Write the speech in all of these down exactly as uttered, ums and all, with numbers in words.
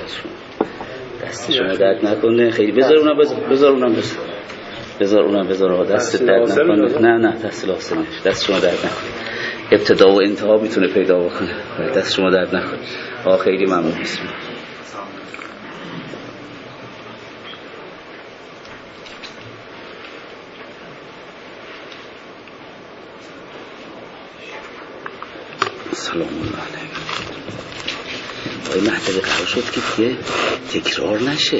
دست شما درد نکنه خیلی. بذار اونم بذار بذار اونم بذار بذار اونم بذار دست درد نکنه. نه نه دست لازمه، دست شما درد نکنه. ابتدا و انتها میتونه پیدا بکنه. دست شما درد نکنه. آ خیلی ممنون. بسم الله. سلام الله علیکم. آقای مهدوی قرار شد که دیگه تکرار نشه.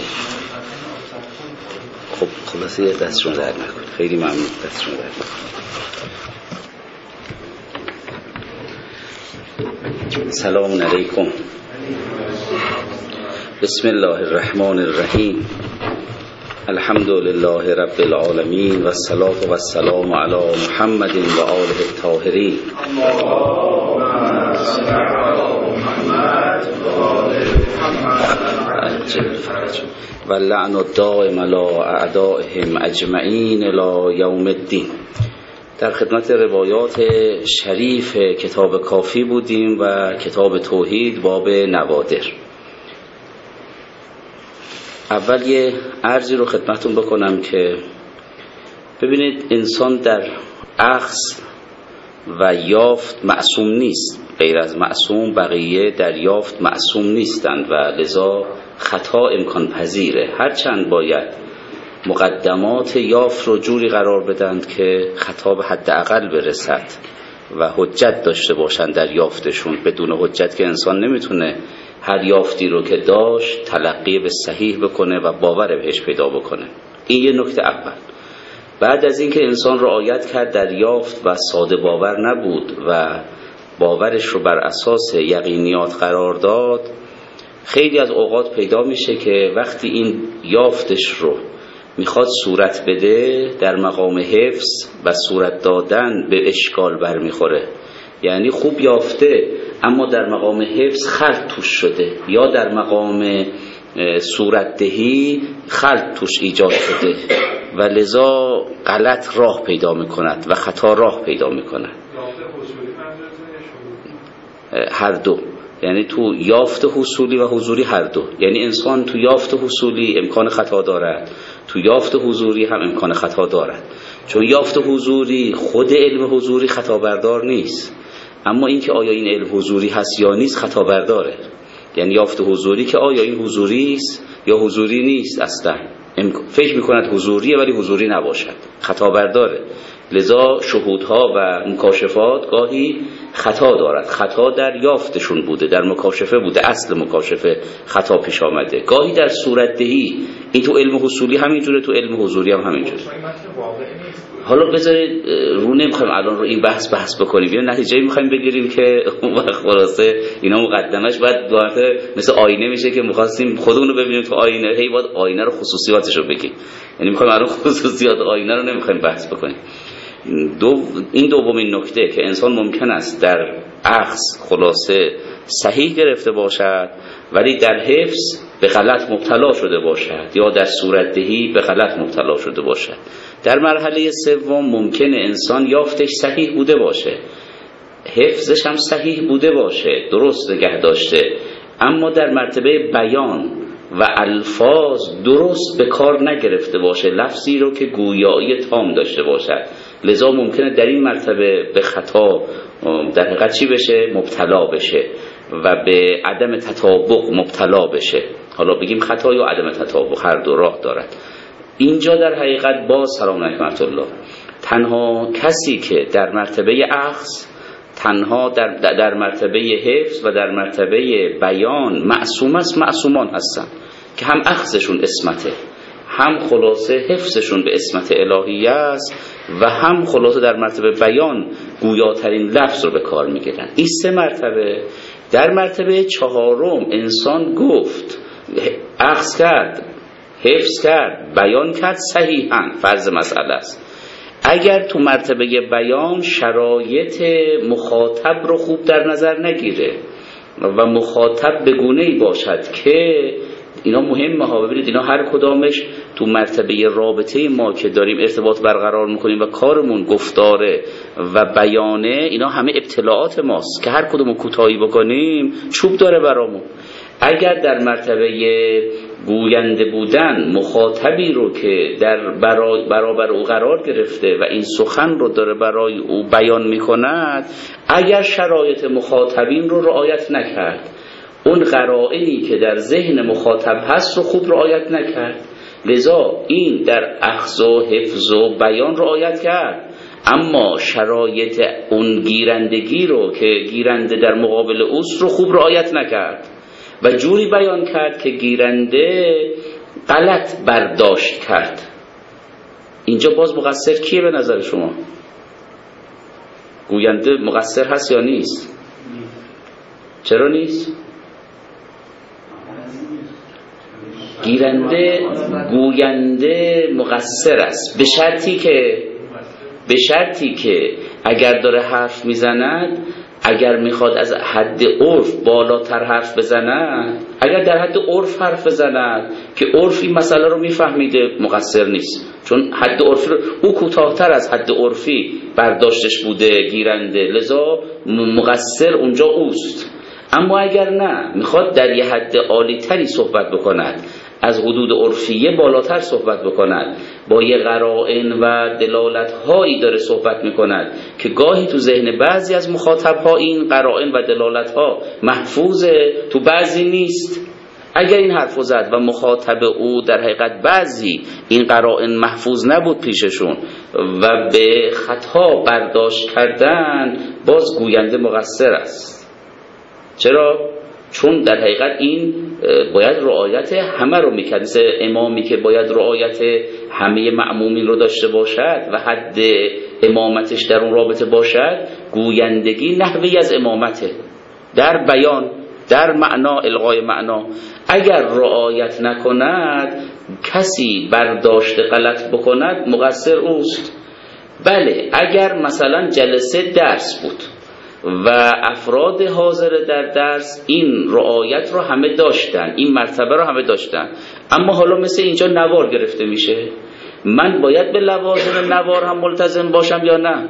خب خلاصه یه دست شما درد نکن. خیلی ممنون. دست شما درد نکن. سلام علیکم. بسم الله الرحمن الرحیم. الحمد لله رب العالمین و الصلاة و السلام علی محمد و آله الطاهرین. و لعن الدائم علی اعدائهم اجمعین الی یوم الدین. در خدمت روایات شریف کتاب کافی بودیم و کتاب توحید باب نوادر. اول یه عرضی رو خدمتون بکنم که ببینید انسان در اخذ و یافت معصوم نیست. غیر از معصوم بقیه در یافت معصوم نیستند و لذا خطا امکان پذیره. هرچند باید مقدمات یافت رو جوری قرار بدند که خطا به حد اقل برسد و حجت داشته باشند در یافتشون. بدون حجت که انسان نمیتونه هر یافتی رو که داشت تلقی به صحیح بکنه و باور بهش پیدا بکنه. این یه نکته اول. بعد از اینکه انسان رعایت کرد در یافت و ساده باور نبود و باورش رو بر اساس یقینیات قرار داد، خیلی از اوقات پیدا میشه که وقتی این یافتش رو میخواد صورت بده در مقام حفظ و صورت دادن به اشکال برمیخوره. یعنی خوب یافته اما در مقام حفظ خلط توش شده یا در مقام صورت دهی خلط توش ایجاد شده و لذا غلط راه پیدا میکند و خطا راه پیدا میکند. هر دو، یعنی تو یافت حصولی و حضوری هر دو. یعنی انسان تو یافت حصولی امکان خطا دارد، تو یافت حضوری هم امکان خطا دارد. چون یافت حضوری خود علم حضوری خطا بردار نیست، اما اینکه آیا این علم حضوری هست یا نیست خطا برداره. یعنی یافت حضوری که آیا این حضوری است یا حضوری نیست، اصلا فکر میکند حضوریه ولی حضوری نباشد، خطا برداره. لذا شهودها و مکاشفات گاهی خطا دارد. خطا در یافتشون بوده، در مکاشفه بوده، اصل مکاشفه خطا پیش آمده. گاهی در صورت دهی. این تو علم حصولی همینجوره، تو علم حضوری هم همینجوره. حالا بذارید رو نمیخوایم الان رو این بحث بحث بکنیم، یا نتیجه میخوایم بگیریم که اون وقت خلاصه اینا مقدمش بعد دوباره مثل آینه میشه که میخواستیم خودمون رو ببینیم تو آینه، هی باید آینه رو خصوصیاتش رو بگیم. یعنی میخوایم الان خصوصیات آینه رو نمیخوایم بحث بکنیم. دو این دومین نکته که انسان ممکن است در اخذ خلاصه صحیح گرفته باشد ولی در حفظ به غلط مبتلا شده باشد یا در صورت دهی به غلط مبتلا شده باشد. در مرحله سوم ممکنه انسان یافتش صحیح بوده باشه، حفظش هم صحیح بوده باشه، درست نگه داشته، اما در مرتبه بیان و الفاظ درست به کار نگرفته باشه، لفظی رو که گویایی تام داشته باشد. لذا ممکنه در این مرتبه به خطا در حقیقت چی بشه؟ مبتلا بشه و به عدم تطابق مبتلا بشه. حالا بگیم خطا یا عدم تطابق، هر دو راه دارد. اینجا در حقیقت باز سلام علیکم الله، تنها کسی که در مرتبه اخذ، تنها در, در مرتبه حفظ و در مرتبه بیان معصوم است، معصومان هستن که هم اخذشون اسمته، هم خلاصه حفظشون به اسمت الهی است و هم خلاصه در مرتبه بیان گویاترین لفظ رو به کار میگیرن. این سه مرتبه. در مرتبه چهارم انسان گفت، اخذ کرد، حفظ کرد، بیان کرد صحیحاً، فرض مسئله است. اگر تو مرتبه بیان شرایط مخاطب رو خوب در نظر نگیره و مخاطب به گونه‌ای باشد که اینا مهمه ها، ببینید اینا هر کدامش تو مرتبه رابطه ما که داریم ارتباط برقرار میکنیم و کارمون گفتاره و بیانه، اینا همه ابتلاعات ماست که هر کدومو کوتاهی بکنیم چوب داره برامون. اگر در مرتبه گوینده بودن مخاطبی رو که در برابر او قرار گرفته و این سخن رو داره برای او بیان میکند، اگر شرایط مخاطبین رو رعایت نکرد، اون قرائنی که در ذهن مخاطب هست رو خوب رعایت نکرد، لذا این در اخذ و حفظ و بیان رعایت کرد، اما شرایط اون گیرندگی رو که گیرنده در مقابل اوست رو خوب رعایت نکرد و جوری بیان کرد که گیرنده غلط برداشت کرد. اینجا باز مقصر کیه به نظر شما؟ گوینده مقصر هست یا نیست؟ چرا نیست؟ گیرنده گوینده مقصر است، به شرطی که به شرطی که اگر داره حرف میزند، اگر میخواد از حد عرف بالاتر حرف بزند، اگر در حد عرف حرف بزند که عرف این مسئله رو میفهمیده، مقصر نیست، چون حد عرفی رو او کوتاه‌تر از حد عرفی برداشتش بوده گیرنده، لذا مقصر اونجا اوست. اما اگر نه، میخواد در یه حد عالی تری صحبت بکند، از حدود عرفیه بالاتر صحبت بکند، با یه قرائن و دلالت هایی داره صحبت میکند که گاهی تو ذهن بعضی از مخاطب ها این قرائن و دلالت ها محفوظه، تو بعضی نیست. اگر این حرفو زد و مخاطب او در حقیقت بعضی این قرائن محفوظ نبود پیششون و به خطا برداشت کردن، باز گوینده مقصر است. چرا؟ چون در حقیقت این باید رعایت همه رو میکرد، مثل امامی که باید رعایت همه مأمومین رو داشته باشد و حد امامتش در اون رابطه باشد. گویندگی نحوی از امامته، در بیان، در معنا، الغای معنا. اگر رعایت نکند، کسی برداشت غلط بکند، مقصر اوست. بله، اگر مثلا جلسه درس بود و افراد حاضر در درس این رعایت رو همه داشتن، این مرتبه رو همه داشتن، اما حالا مثل اینجا نوار گرفته میشه، من باید به لوازم نوار هم ملتزم باشم یا نه؟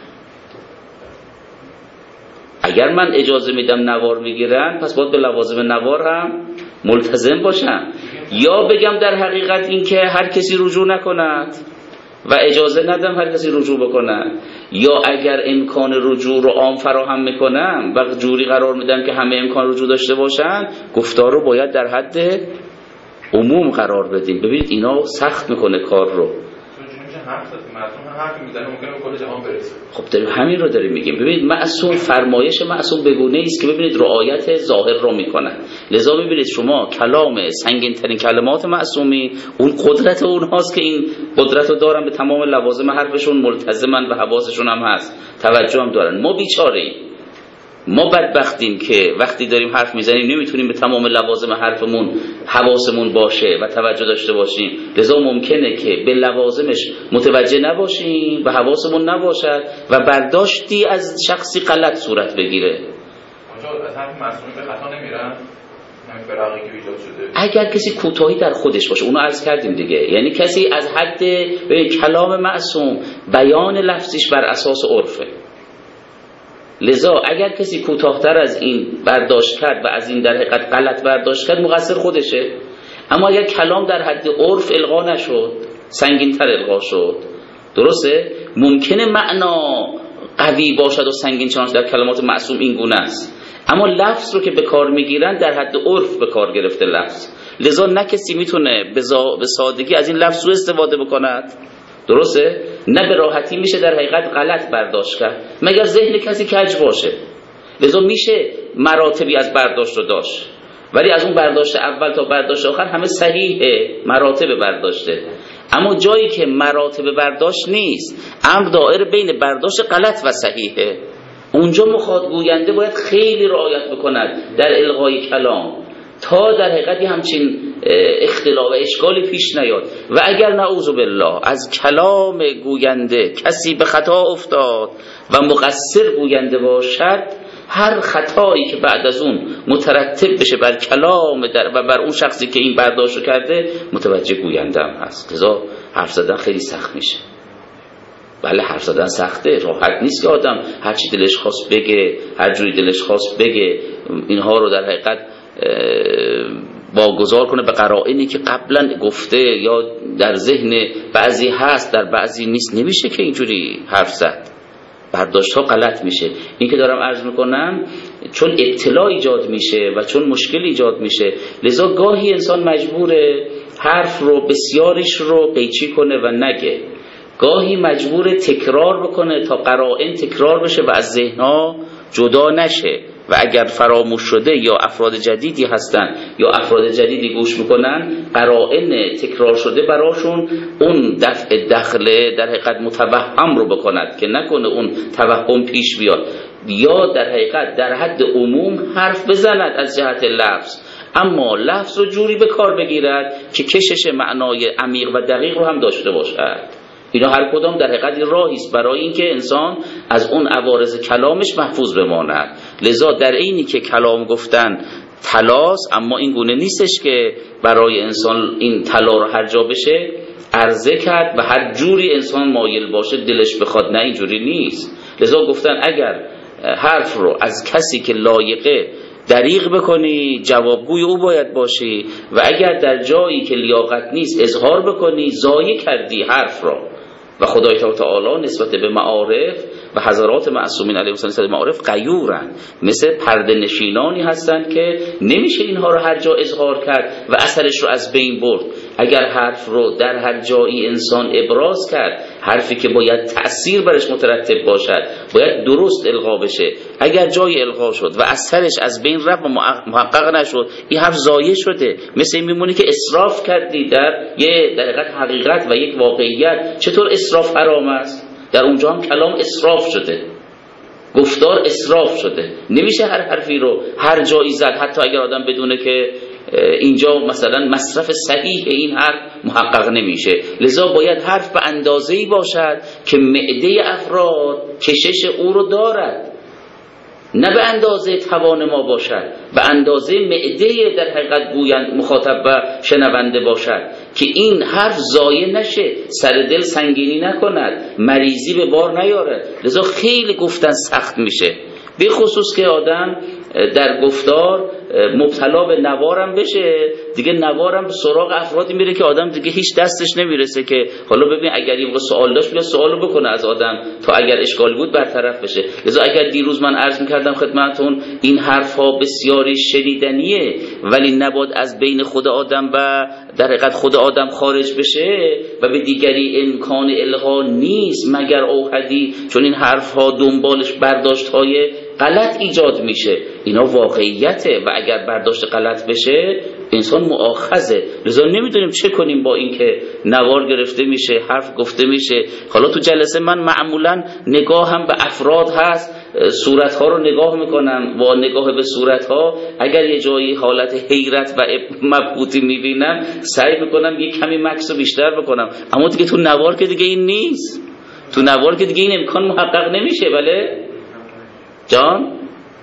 اگر من اجازه میدم نوار میگیرن، پس باید به لوازم نوار هم ملتزم باشم، یا بگم در حقیقت این که هر کسی رجوع نکند و اجازه ندم هر کسی رجوع بکنن، یا اگر امکان رجوع رو عام فراهم میکنم و جوری قرار میدم که همه امکان رجوع داشته باشن، گفتار رو باید در حد عموم قرار بدیم. ببینید اینا سخت میکنه کار رو. خب داریم همین رو داریم میگیم. ببینید معصوم، فرمایش معصوم بگونه است که ببینید رعایت ظاهر رو میکنن، لذا ببینید شما کلام سنگین ترین کلمات معصومی اون قدرت اونهاست که این قدرت رو دارن، به تمام لوازم حرفشون ملتزمن و حواسشون هم هست، توجه هم دارن. ما بیچاره‌ایم، ما بدبختیم که وقتی داریم حرف میزنیم نمیتونیم به تمام لوازم حرفمون حواسمون باشه و توجه داشته باشیم، لذا ممکنه که به لوازمش متوجه نباشیم و حواسمون نباشد و برداشتی از شخصی غلط صورت بگیره. از حرف معصومی به خطا نمیرن؟ اگر کسی کوتاهی در خودش باشه، اونو عرض کردیم دیگه، یعنی کسی از حد به کلام معصوم بیان لفظیش بر اساس عرفه، لذا اگر کسی کوتاه‌تر از این برداشت کرد و از این در حقیقت غلط برداشت کرد، مقصر خودشه. اما اگر کلام در حد عرف القا نشد، سنگین‌تر القا شد، درسته؟ ممکنه معنا قوی باشد و سنگین، چنانچه در کلمات معصوم این گونه است، اما لفظ رو که به کار میگیرن در حد عرف به کار گرفته لفظ، لذا نه کسی میتونه به سادگی از این لفظ رو استفاده بکند، درسته؟ نه به راحتی میشه در حقیقت غلط برداشت کرد، مگر ذهن کسی کج باشه. لذا میشه مراتبی از برداشت رو داشت، ولی از اون برداشت اول تا برداشت آخر همه صحیحه، مراتب برداشته. اما جایی که مراتب برداشت نیست، امر دائر بین برداشت غلط و صحیحه، اونجا مخاطب گوینده باید خیلی رعایت بکند در الغای کلام تا در حقیقت همچین اختلاف و اشکالی پیش نیاد. و اگر نعوذ بالله از کلام گوینده کسی به خطا افتاد و مقصر گوینده باشد، هر خطایی که بعد از اون مترتب بشه بر کلام در و بر اون شخصی که این برداشت کرده، متوجه گوینده هم هست. لذا حرف زدن خیلی سخت میشه. بله حرف زدن سخته، راحت نیست که آدم هر چی دلش خواست بگه، هر جوری دلش خواست بگه. اینها رو در حقیقت واگذار کنه به قرائنی که قبلا گفته یا در ذهن بعضی هست در بعضی نیست. نمیشه که اینجوری حرف زد، برداشت ها غلط میشه. این که دارم عرض میکنم چون ابتلا ایجاد میشه و چون مشکل ایجاد میشه، لذا گاهی انسان مجبوره حرف رو بسیارش رو قیچی کنه و نگه، گاهی مجبور تکرار بکنه تا قرائن تکرار بشه و از ذهنها جدا نشه. و اگر فراموش شده یا افراد جدیدی هستن یا افراد جدیدی گوش میکنن، قرائن تکرار شده براشون اون دفع دخله در حقیقت متوهم رو بکند که نکنه اون توهم پیش بیاد، یا در حقیقت در حد عموم حرف بزند از جهت لفظ، اما لفظ رو جوری به کار بگیرد که کشش معنای عمیق و دقیق رو هم داشته باشد. اینا هر کدام در حقیقت راهی است برای اینکه انسان از اون عوارض کلامش محفوظ بماند. لذا در اینی که کلام گفتن طلاس، اما این گونه نیستش که برای انسان این طلا رو هر جا بشه عرضه کرد و هر جوری انسان مایل باشه دلش بخواد. نه، اینجوری نیست. لذا گفتن اگر حرف رو از کسی که لایقه دریغ بکنی جوابگوی او باید باشی، و اگر در جایی که لیاقت نیست اظهار بکنی ضایع کردی حرف را. و خدای تعالی نسبت به معارف و حضرات معصومین علیهم السلام معارف غیورن، مثل پرده نشینانی هستند که نمیشه اینها رو هر جا اظهار کرد و اثرش رو از بین برد. اگر حرف رو در هر جایی انسان ابراز کرد، حرفی که باید تأثیر برش مترتب باشد باید درست القا بشه، اگر جای القا شد و اثرش از بین رفت و محقق نشد، این حرف ضایع شده. مثل این میمونه که اسراف کردی در یه در حقیقت حقیقت و یک واقعیت. چطور اسراف حرام است؟ در اونجا هم کلام اسراف شده، گفتار اسراف شده. نمیشه هر حرفی رو هر جایی زد، حتی اگر آدم بدونه که اینجا مثلا مصرف صحیح این حرف محقق نمیشه. لذا باید حرف به اندازه‌ای باشد که معده افراد کشش او رو دارد، نه به اندازه توان ما باشد، به اندازه معده در حقیقت گویند مخاطب و شنونده باشد که این حرف ضایع نشه، سر دل سنگینی نکند، مریضی به بار نیارد. لذا خیلی گفتن سخت میشه، به خصوص که آدم در گفتار مبتلا به نوارم بشه. دیگه نوارم به سراغ افرادی میره که آدم دیگه هیچ دستش نمیرسه که حالا ببین اگر یه سوال داشت بیا سوالو بکنه از آدم تا اگر اشکال بود برطرف بشه. لذا اگر دیروز من عرض میکردم خدمتون این حرفا بسیاری شنیدنیه ولی نباید از بین خود آدم و در حقیقت خود آدم خارج بشه و به دیگری امکان الغا نیست مگر اوحدی، چون این حرفها دنبالش برداشت‌های غلط ایجاد میشه. اینا واقعیته و اگر برداشت غلط بشه انسان مؤاخذه. لذا نمیدونیم چه کنیم با این که نوار گرفته میشه، حرف گفته میشه. حالا تو جلسه من معمولا نگاهم به افراد هست، صورتها رو نگاه میکنم، با نگاه به صورتها اگر یه جایی حالت حیرت و مبهوتی میبینم سعی میکنم یه کمی مکس رو بیشتر بکنم. اما دیگه تو نوار که دیگه این نیست، تو نوار که دیگه این امکان محقق نمیشه. بله جان؟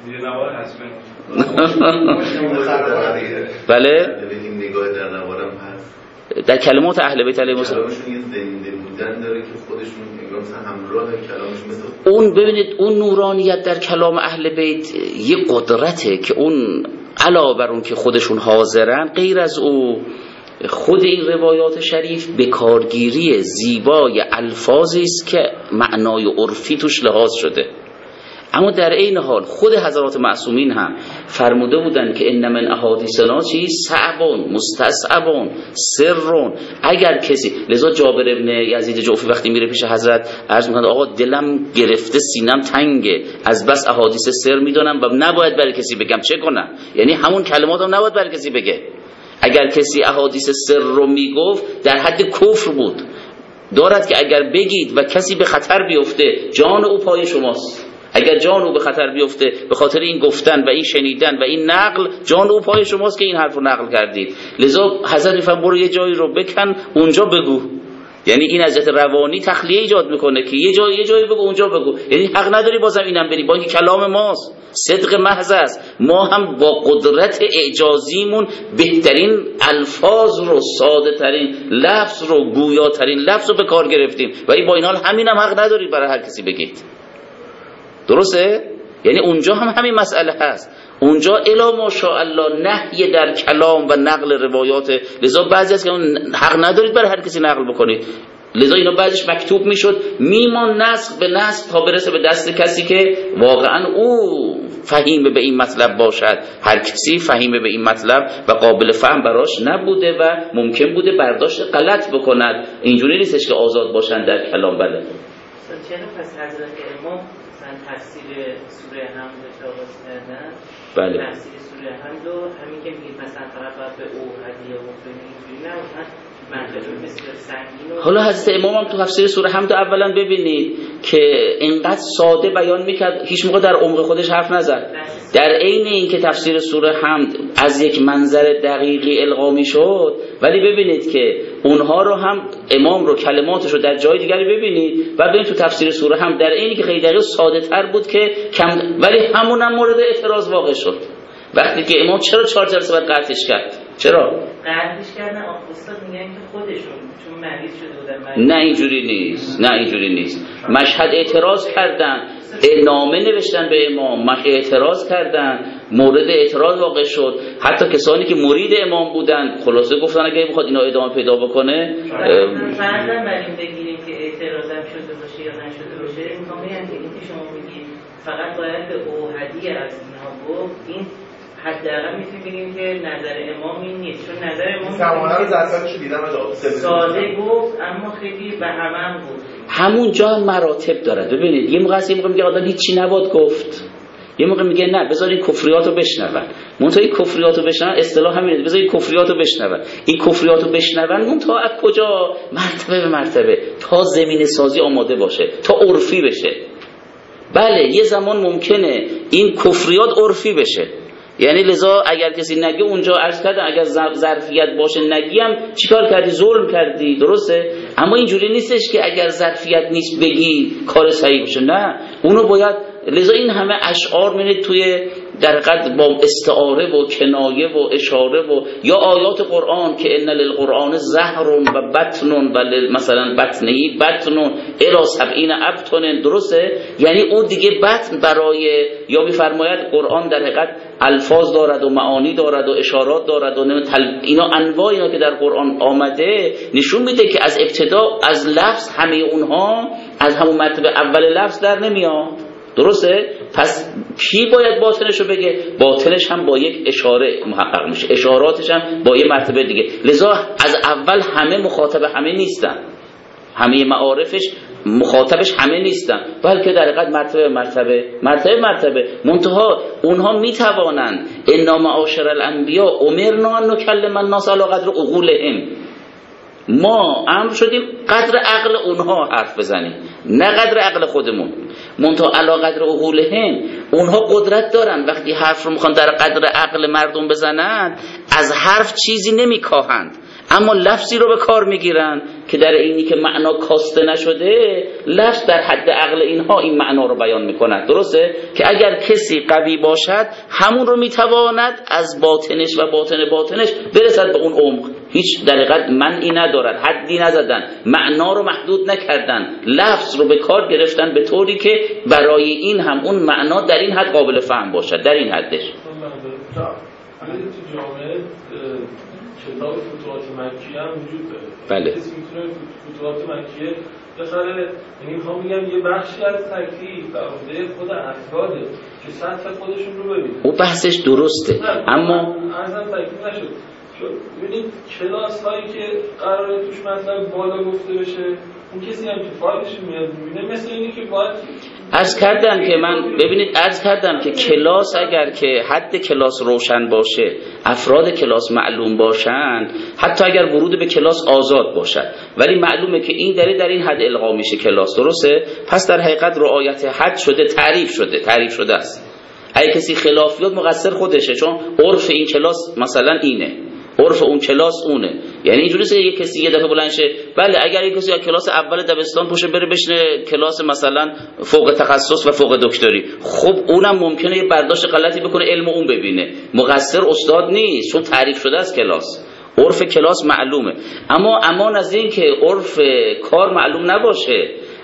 بله این نگاه در نوارم هست، در کلمات اهل بیت علیهم السلام کلامشون یه زنده بودن داره که خودشون انگار مثلا همراه کلامشون مثل اون. ببینید اون نورانیت در کلام اهل بیت یه قدرته که اون علاوه بر اون که خودشون حاضرن، غیر از او خود این روایات شریف به کارگیری زیبای الفاظی است که معنای عرفی توش لحاظ شده. اما در این حال خود حضرات معصومین هم فرموده بودن که ان من احادیثنا چی صعبون مستصعبون سرون. اگر کسی، لذا جابر ابن یزید جوفی وقتی میره پیش حضرت عرض میکنه آقا دلم گرفته، سینم تنگه، از بس احادیث سر میدونم و نباید برای کسی بگم، چه کنم؟ یعنی همون کلمات هم نباید برای کسی بگه. اگر کسی احادیث سر رو میگفت در حد کفر بود، دارد که اگر بگید و کسی به خطر بیفته جان او پای شماست. اگر جان او به خطر بیفته به خاطر این گفتن و این شنیدن و این نقل، جان او پای شماست که این حرف رو نقل کردید. لذا حضرت میفرمایند برو یه جایی رو بکن اونجا بگو. یعنی این از جهت روانی تخلیه ایجاد میکنه که یه جایی یه جایی بگو اونجا بگو. یعنی حق نداری بازم اینم بری، با اینکه کلام ماست، صدق محض است. ما هم با قدرت اعجازیمون بهترین الفاظ رو، ساده ترین لفظ رو، گویاترین لفظ رو به کار گرفتیم و این با این حال همینم هم حق نداری برای هر کسی بگید. درسته؟ یعنی اونجا هم همین مسئله هست. اونجا الا ماشاءالله نهی در کلام و نقل روایات، لذا بعضی از که حق ندارید برای هر کسی نقل بکنید، لذا اینا بعدش مکتوب میشد میمان نسخ به نسخ تا برسه به دست کسی که واقعا او فهیم به این مطلب باشد. هر کسی فهیم به این مطلب و قابل فهم براش نبوده و ممکن بوده برداشت غلط بکند. اینجوری نیستش که آزاد باشن در کلام. بله چرا پس حضرت امام مثلا تفسیر سوره حمد رو آغاز کردن؟ بله تفسیر سوره حمد رو همین که میگید مثلا فقط باید به او هدیه و اینجوری نه، حالا حضرت امام هم تو تفسیر سوره حمد اولا ببینید که اینقدر ساده بیان میکرد، هیچ موقع در عمق خودش حرف نزد. در عین این که تفسیر سوره حمد از یک منظر دقیقی القا میشد، ولی ببینید که اونها رو هم امام رو کلماتش رو در جای دیگری ببینید و ببینید تو تفسیر سوره حمد در عینی که خیلی دقیق ساده تر بود که کم، ولی همون هم مورد اعتراض واقع شد وقتی که امام چرا چهار جلسه بعد قطعش کرد. چرا؟ قطعش کردن استاد میگن که خودشون چون مریض شده بودن. نه اینجوری نیست، نه اینجوری نیست. مشهد اعتراض کردن، نامه نوشتن به امام، مشهد اعتراض کردن، مورد اعتراض واقع شد. حتی کسانی که مرید امام بودن خلاصه گفتن اگه بخواد اینا ادامه پیدا بکنه فرضاً بریم بگیریم که اعتراضم شده باشه یا نشده باشه، میخوام بگم که این که شما میگید فقط باید به اوحدی از اینها گفت، این حداقل میتونیم بگیم که نظر امام این نیست، چون نظر امام زمانه رو زرسانش دیدم ساده گفت اما خیلی به همه هم گفت. همون جا مراتب داره. ببینید یه موقع است یه موقع میگه آدم هیچی نباید گفت، یه موقع میگه نه بذارید کفریاتو بشنون. منتها کفریاتو بشنون اصطلاح همینه، بذارید کفریاتو بشنون. این کفریاتو بشنون منتها از کجا؟ مرتبه به مرتبه، تا زمین سازی آماده باشه، تا عرفی بشه. بله یه زمان ممکنه این کفریات عرفی بشه، یعنی لذا اگر کسی نگه اونجا عرض کردن اگر ظرفیت باشه نگی هم چیکار کردی؟ ظلم کردی، درسته؟ اما اینجوری نیستش که اگر ظرفیت نیست بگی کار صحیح بشه، نه اونو باید. لذا این همه اشعار میره توی در حقیقت با استعاره و کنایه و اشاره و یا آیات قرآن که ان للقرآن زهر و بطن و مثلا بطنی بطن الی سبعین ابطن، درسته؟ یعنی اون دیگه بطن برای، یا میفرماید قرآن در حقیقت الفاظ دارد و معانی دارد و اشارات دارد و اینا انواع اینا که در قرآن آمده نشون میده که از ابتدا از لفظ همه اونها از همون مرتبه اول لفظ در نمیاد، درسته؟ پس کی باید باطنش رو بگه؟ باطنش هم با یک اشاره محقق میشه، اشاراتش هم با یه مرتبه دیگه. لذا از اول همه مخاطب همه نیستن، همه معارفش مخاطبش همه نیستن، بلکه در حقیقت مرتبه مرتبه مرتبه مرتبه منتها اونها میتوانند. انا معاشر الانبیاء امرنا ان نکلم الناس علی قدر عقولهم، ما امر شدیم قدر عقل اونها حرف بزنیم نه قدر عقل خودمون. منتها علی قدر عقولهم، اونها قدرت دارن وقتی حرف رو میخوان در قدر عقل مردم بزنند از حرف چیزی نمیکاهند، اما لفظی رو به کار میگیرن که در اینی که معنا کاسته نشده لفظ در حد عقل اینها این معنا رو بیان میکند، درسته؟ که اگر کسی قوی باشد همون رو میتواند از باطنش و باطن باطنش برسد به اون عمق. هیچ در حقیقت منعی ندارد، حدی نزدن، معنا رو محدود نکردن، لفظ رو به کار گرفتن به طوری که برای این هم اون معنا در این حد قابل فهم باشد، در این حدش. کتاب فتوحات مکیه هم وجود داره. بله. کسی میتونه فتوحات مکیه بخره، یعنی میخوام بگم یه بخشی از تکلیف در عهده خود افراده که سطح خودشون رو ببینه. او بحثش درسته، اما ارزم تکلیف نشد. ببینید کلاس هایی که قراره توش مطلب بالا گفته بشه، اون کسی هم که فایلش میاد میبینه مثل اینی که باید عرض کردم که من ببینید عرض کردم که کلاس اگر که حد کلاس روشن باشه، افراد کلاس معلوم باشن، حتی اگر ورود به کلاس آزاد باشد ولی معلومه که این داره در این حد القا میشه کلاس، درسته؟ پس در حقیقت رعایت حد شده، تعریف شده، تعریف شده است. اگه کسی خلافیات مقصر خودشه، چون عرف این کلاس مثلا اینه، عرف اون کلاس اونه. یعنی اینجوری نیست یه کسی یه دفعه بلند شه، بله اگر یه کسی از کلاس اول دبستان پوشه بره بشینه کلاس مثلا فوق تخصص و فوق دکتری، خب اونم ممکنه یه برداشت غلطی بکنه، علم اون ببینه، مقصر استاد نیست چون تعریف شده از کلاس، عرف کلاس معلومه. اما امان از این که عرف کار معلوم نباشه،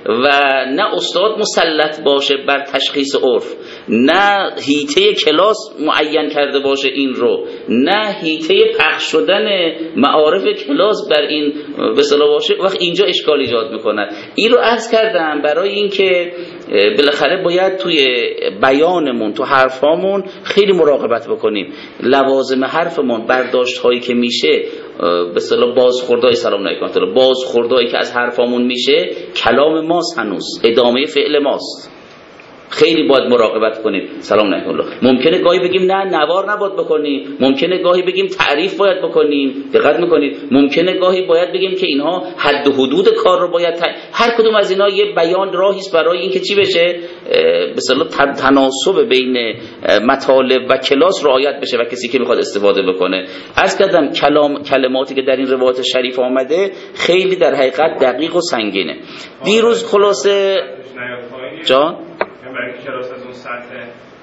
و نه استاد مسلط باشه بر تشخیص عرف، نه هیته کلاس معین کرده باشه این رو، نه هیته پخش شدن معارف کلاس بر این به اصطلاح باشه، وقت اینجا اشکال ایجاد میکنه. این رو عرض کردم برای اینکه بالاخره باید توی بیانمون، تو حرفامون خیلی مراقبت بکنیم. لوازم حرفمون، برداشت هایی که میشه، به اصطلاح بازخوردهای سلام علیکم، بازخوردهایی که از حرفامون میشه کلام ماست، هنوز ادامه فعل ماست. خیلی باید مراقبت کنیم. سلام علیکم. ممکنه گاهی بگیم نه نوار نباید بکنیم، ممکنه گاهی بگیم تعریف باید بکنیم، دقت میکنید، ممکنه گاهی باید بگیم که اینها حد و حدود کار رو باید ت... هر کدوم از اینا یه بیان راهی است برای اینکه چی بشه، به اصطلاح تناسب بین مطالب و کلاس رعایت بشه و کسی که میخواد استفاده بکنه. عرض کردم کلام کلماتی که در این روایت شریف آمده خیلی در حقیقت دقیق و سنگینه. دیروز خلاصه جان برای کلاس از اون سطح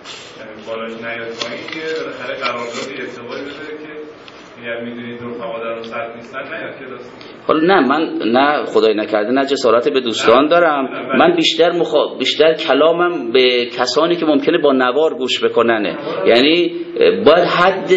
بالاش نیاد پایین که بالاخره قراردادی ارتباطی بذاره که اگر میدونید رفقا در اون سطح نیستن نیاد کلاس. حالا نه، من نه خدای نکرده نه جسارت به دوستان دارم، من بیشتر مخا... بیشتر کلامم به کسانی که ممکنه با نوار گوش بکننه. یعنی باید حد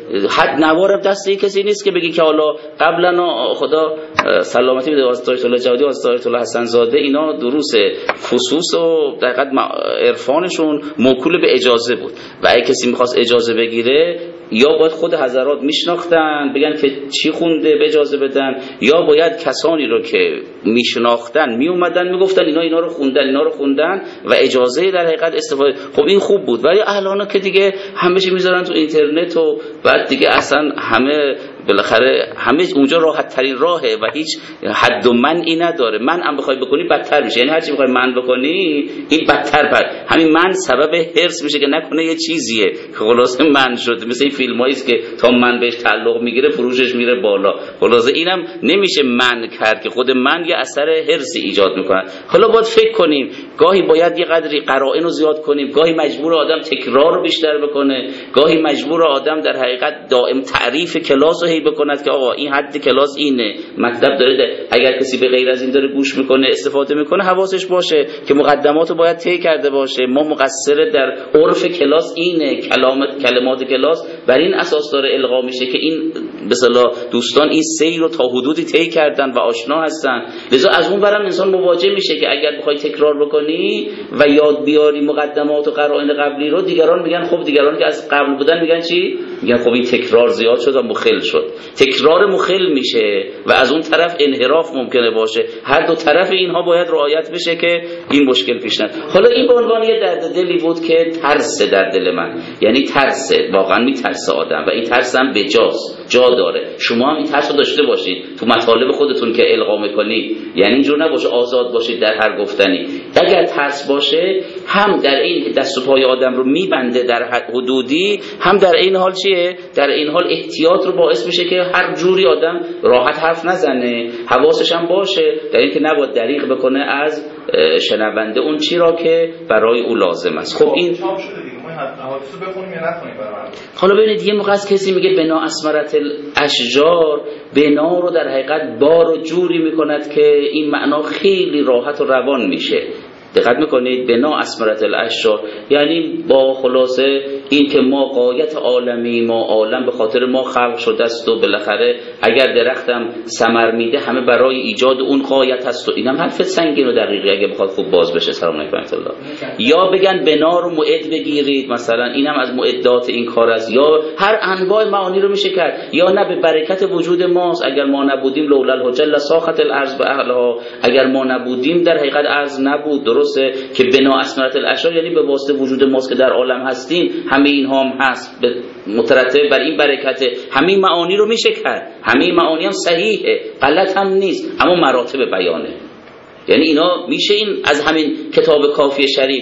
حد نوار دست کسی نیست که بگی که حالا قبلا خدا سلامتی بده واسه آیت الله جوادی و واسه آیت الله حسن زاده، اینا دروس خصوص و دقیقاً عرفانشون موکول به اجازه بود و اگه کسی میخواست اجازه بگیره یا باید خود حضرات میشناختن بگن که چی خونده به اجازه بدن، یا باید کسانی رو که میشناختن میومدن میگفتن اینا اینا رو خوندن اینا رو خوندن و اجازه در حقیقت استفاده. خب این خوب بود، ولی الان که دیگه همه چی میذارن تو اینترنت و بعد دیگه اصلا همه بالاخره همه اونجا راحت ترین راهه و هیچ حد و منعی نداره. من هم بخوای بکنی بدتر میشه، یعنی هر چی بخوای من بکنی این بدتر بر همین من سبب حرص میشه که نکنه یه چیزیه که خلاصه من شد، مثل این فیلمایی است که تا من بهش تعلق میگیره فروشش میره بالا. خلاصه اینم نمیشه من کرد که خود من یه اثر حرصی ایجاد میکنه. حالا باید فکر کنیم، گاهی باید یه قدری قرائن رو زیاد کنیم، گاهی مجبور آدم تکرار رو بیشتر بکنه، گاهی مجبور آدم در حقیقت دائم تعریف کلاس رو هی بکند که آقا این حد کلاس اینه، مطلب داره ده. اگر کسی به غیر از این داره گوش میکنه استفاده میکنه حواسش باشه که مقدمات رو باید طی کرده باشه. ما مقصر در عرف کلاس اینه، کلمات کلمات کلاس بر این اساس داره القا میشه که این به اصطلاح دوستان این سیر رو تا حدودی طی کردن و آشنا هستن. لذا از اون برم انسان مواجه میشه که اگر بخوای تکرار بکنی و یاد بیاری مقدمات و قرائن قبلی رو، دیگران میگن خب دیگران که از قبل بودن میگن چی؟ میگن خب این تکرار زیاد شد و مخل شد. تکرار مخل میشه و از اون طرف انحراف ممکنه باشه. هر دو طرف اینها باید رعایت بشه که این مشکل پیش نیاد. حالا این به عنوان یه درد دلی بود که ترس در دل من، یعنی ترس واقعا میترسه آدم و این ترس هم بجاست، جا داره. شما هم این ترس رو داشته باشید تو مطالب خودتون که القا میکنید، یعنی اینجور نباشه آزاد باشید در هر گفتنی. اگر ترس باشه هم در این دست و پای آدم رو میبنده در حدودی، هم در این حال چیه؟ در این حال احتیاط رو باعث میشه که هر جوری آدم راحت حرف نزنه، حواسش هم باشه در این که نباید دریغ بکنه از شنونده اون چی را که برای او لازم است. خب این حوادثو بخونیم یا نخونیم برام. حالا ببینید یه موقع از کسی میگه بنا اسمرت الاشجار، بنا رو در حقیقت بار و جوری میکند که این معنا خیلی راحت و روان میشه. دقت میکنید بنا اسمرت الاشجار یعنی با خلاصه این که ما غایت عالمی، ما عالم به خاطر ما خلق شده است و بالاخره اگر درختم ثمر میده همه برای ایجاد اون غایت هست و اینم حرف سنگین و دقیقی اگه بخواد خوب باز بشه. سلام علیکم ورحمت الله. یا بگن بنا رو معد بگیرید مثلا، اینم از معدات این کار است، یا هر انواع معانی رو میشه کرد، یا نه به برکت وجود ماست، اگر ما نبودیم لولا الحجه لساخت الارض باهلها، اگر ما نبودیم در حقیقت ارض نبود. درسته که بنا اسمرت الاشجار یعنی به واسطه وجود ماست که در عالم هستیم، همه این هم هست مترتب بر این برکت. همه معانی رو میشه کرد، همه معانی هم صحیحه، غلط هم نیست، اما مراتب بیانه. یعنی اینا میشه این از همین کتاب کافی شریف